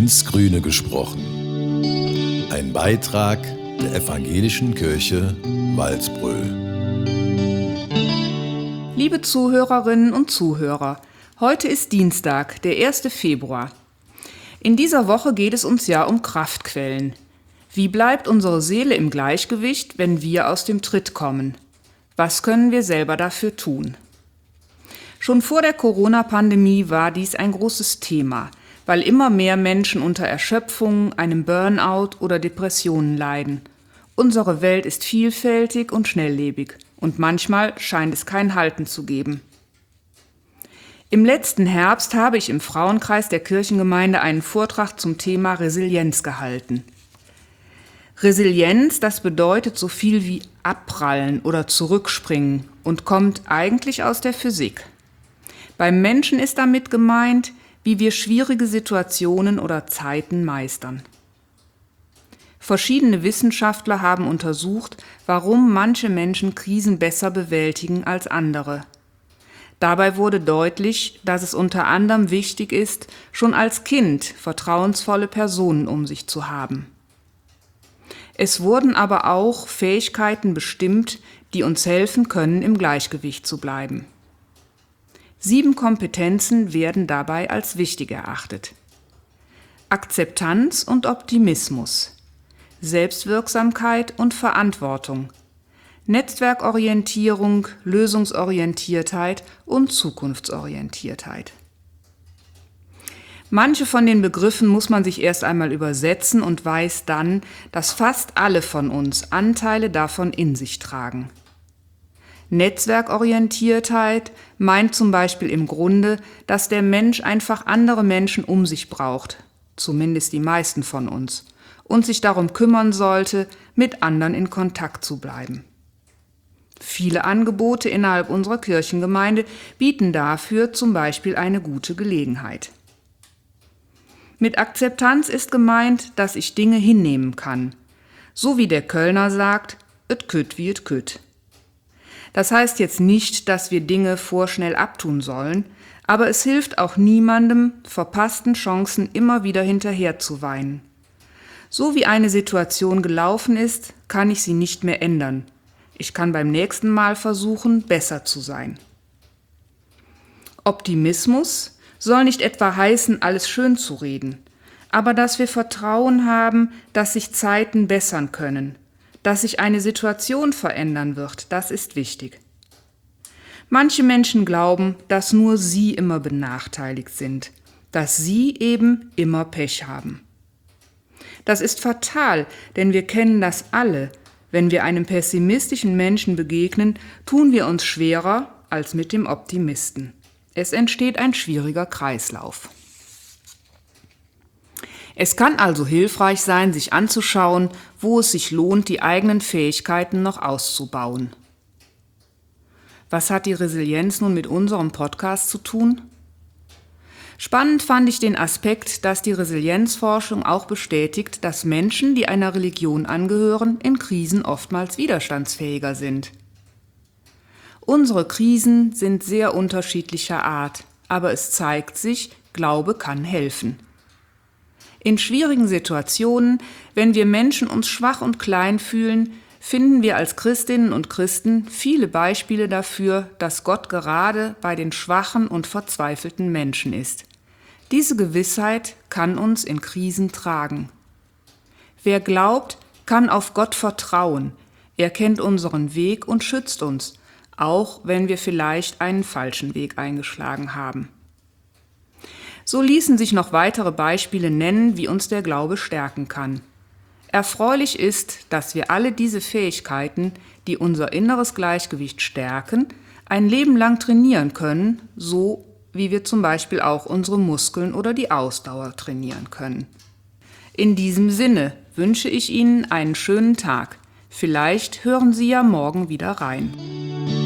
ins Grüne gesprochen. Ein Beitrag der Evangelischen Kirche Walsbröl. Liebe Zuhörerinnen und Zuhörer, heute ist Dienstag, der 1. Februar. In dieser Woche geht es uns ja um Kraftquellen. Wie bleibt unsere Seele im Gleichgewicht, wenn wir aus dem Tritt kommen? Was können wir selber dafür tun? Schon vor der Corona-Pandemie war dies ein großes Thema, weil immer mehr Menschen unter Erschöpfung, einem Burnout oder Depressionen leiden. Unsere Welt ist vielfältig und schnelllebig und manchmal scheint es kein Halten zu geben. Im letzten Herbst habe ich im Frauenkreis der Kirchengemeinde einen Vortrag zum Thema Resilienz gehalten. Resilienz, das bedeutet so viel wie abprallen oder zurückspringen und kommt eigentlich aus der Physik. Beim Menschen ist damit gemeint, wie wir schwierige Situationen oder Zeiten meistern. Verschiedene Wissenschaftler haben untersucht, warum manche Menschen Krisen besser bewältigen als andere. Dabei wurde deutlich, dass es unter anderem wichtig ist, schon als Kind vertrauensvolle Personen um sich zu haben. Es wurden aber auch Fähigkeiten bestimmt, die uns helfen können, im Gleichgewicht zu bleiben. 7 Kompetenzen werden dabei als wichtig erachtet. Akzeptanz und Optimismus, Selbstwirksamkeit und Verantwortung, Netzwerkorientierung, Lösungsorientiertheit und Zukunftsorientiertheit. Manche von den Begriffen muss man sich erst einmal übersetzen und weiß dann, dass fast alle von uns Anteile davon in sich tragen. Netzwerkorientiertheit meint zum Beispiel im Grunde, dass der Mensch einfach andere Menschen um sich braucht, zumindest die meisten von uns, und sich darum kümmern sollte, mit anderen in Kontakt zu bleiben. Viele Angebote innerhalb unserer Kirchengemeinde bieten dafür zum Beispiel eine gute Gelegenheit. Mit Akzeptanz ist gemeint, dass ich Dinge hinnehmen kann. So wie der Kölner sagt, et kütt wie et kütt. Das heißt jetzt nicht, dass wir Dinge vorschnell abtun sollen, aber es hilft auch niemandem, verpassten Chancen immer wieder hinterher zu weinen. So wie eine Situation gelaufen ist, kann ich sie nicht mehr ändern. Ich kann beim nächsten Mal versuchen, besser zu sein. Optimismus soll nicht etwa heißen, alles schön zu reden, aber dass wir Vertrauen haben, dass sich Zeiten bessern können, dass sich eine Situation verändern wird, das ist wichtig. Manche Menschen glauben, dass nur sie immer benachteiligt sind, dass sie eben immer Pech haben. Das ist fatal, denn wir kennen das alle. Wenn wir einem pessimistischen Menschen begegnen, tun wir uns schwerer als mit dem Optimisten. Es entsteht ein schwieriger Kreislauf. Es kann also hilfreich sein, sich anzuschauen, wo es sich lohnt, die eigenen Fähigkeiten noch auszubauen. Was hat die Resilienz nun mit unserem Podcast zu tun? Spannend fand ich den Aspekt, dass die Resilienzforschung auch bestätigt, dass Menschen, die einer Religion angehören, in Krisen oftmals widerstandsfähiger sind. Unsere Krisen sind sehr unterschiedlicher Art, aber es zeigt sich, Glaube kann helfen. In schwierigen Situationen, wenn wir Menschen uns schwach und klein fühlen, finden wir als Christinnen und Christen viele Beispiele dafür, dass Gott gerade bei den schwachen und verzweifelten Menschen ist. Diese Gewissheit kann uns in Krisen tragen. Wer glaubt, kann auf Gott vertrauen. Er kennt unseren Weg und schützt uns, auch wenn wir vielleicht einen falschen Weg eingeschlagen haben. So ließen sich noch weitere Beispiele nennen, wie uns der Glaube stärken kann. Erfreulich ist, dass wir alle diese Fähigkeiten, die unser inneres Gleichgewicht stärken, ein Leben lang trainieren können, so wie wir zum Beispiel auch unsere Muskeln oder die Ausdauer trainieren können. In diesem Sinne wünsche ich Ihnen einen schönen Tag. Vielleicht hören Sie ja morgen wieder rein.